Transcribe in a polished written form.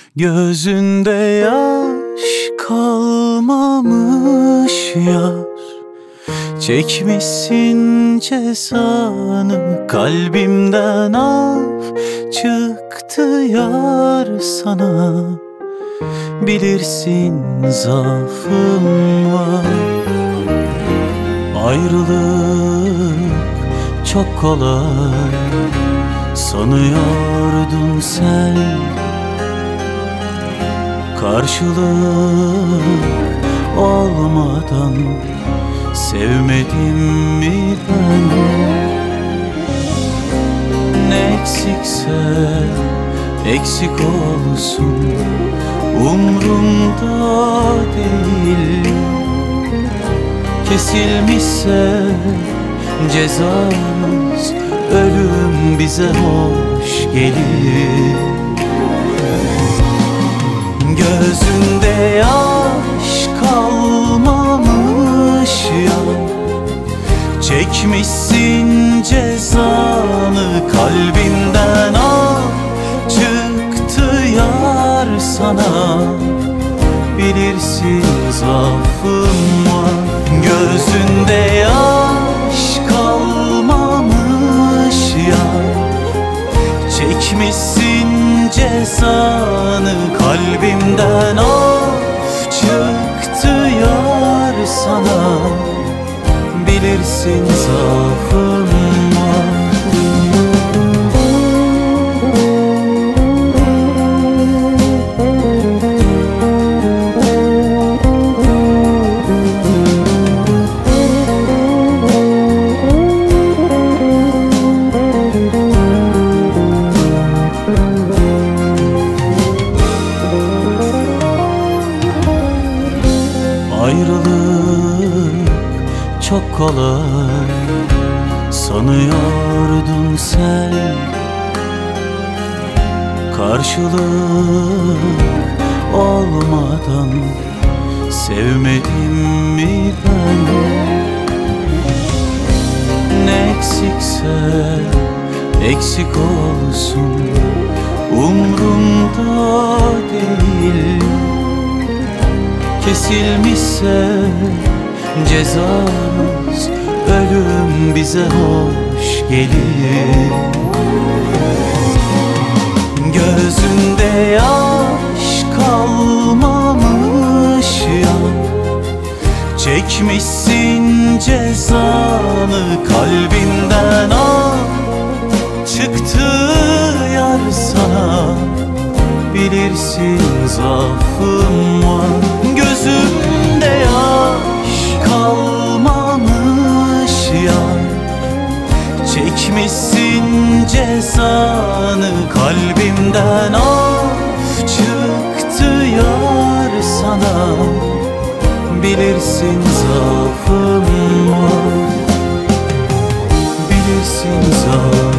Gözünde yaş kalmamış yar, çekmişsin cezanı. Kalbimden af çıktı yar sana. Bilirsin zaafım var. Ayrılık çok kolay sanıyordun sen. Karşılık olmadan sevmedim mi ben? Ne eksikse eksik olsun, umrumda değil. Kesilmişse cezamız, ölüm bize hoş gelir. Gözünde yaş kalmamış ya, çekmişsin cezanı. Kalbimden af çıktı yar sana. Bilirsin zaafım var. Gözünde yaş kalmamış ya, çekmişsin cezanı. Kalbimden af çıktı yar sana. Bilirsin zaafım var. Ayrılık çok kolay sanıyordun sen. Karşılık olmadan sevmedim mi ben? Ne eksikse eksik olsun, umrumda değil. Kesilmişse cezamız, ölüm bize hoş gelir. Gözünde yaş kalmamış ya, çekmişsin cezanı. Kalbimden af çıktı yar sana. Bilirsin zaafım var. Gözümde yaş kalmamış ya, çekmişsin cezanı. Kalbimden af çıktı yar sana. Bilirsin zaafım var. Bilirsin zaafım var.